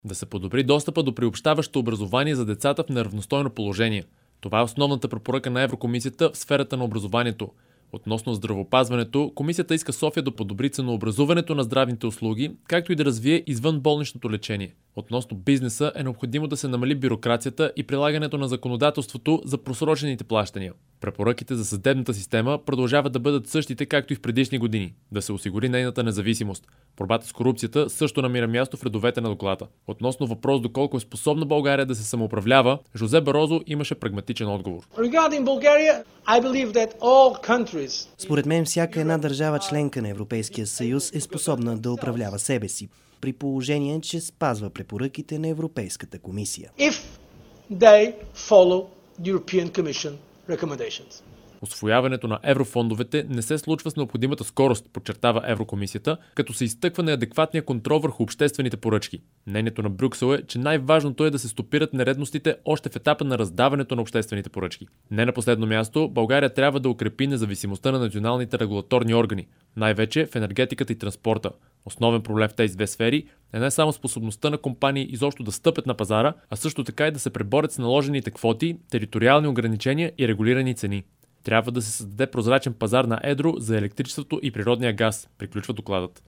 Да се подобри достъпа до приобщаващо образование за децата в неравностойно положение. Това е основната препоръка на Еврокомисията в сферата на образованието. Относно здравеопазването, комисията иска София да подобри ценообразуването на здравните услуги, както и да развие извънболничното лечение. Относно бизнеса е необходимо да се намали бюрокрацията и прилагането на законодателството за просрочените плащания. Препоръките за съдебната система продължават да бъдат същите, както и в предишни години. Да се осигури нейната независимост. Борбата с корупцията също намира място в редовете на доклада. Относно въпрос доколко е способна България да се самоуправлява, Жозе Барозу имаше прагматичен отговор. Според мен всяка една държава членка на Европейския съюз е способна да управлява себе си, при положение, че спазва препоръките на Европейската комисия. Усвояването на еврофондовете не се случва с необходимата скорост, подчертава Еврокомисията, като се изтъква неадекватния контрол върху обществените поръчки. Мнението на Брюксел е, че най-важното е да се стопират нередностите още в етапа на раздаването на обществените поръчки. Не на последно място, България трябва да укрепи независимостта на националните регулаторни органи, най-вече в енергетиката и транспорта. Основен проблем в тези две сфери е не само способността на компании изобщо да стъпят на пазара, а също така и да се преборят с наложените квоти, териториални ограничения и регулирани цени. Трябва да се създаде прозрачен пазар на едро за електричеството и природния газ, приключва докладът.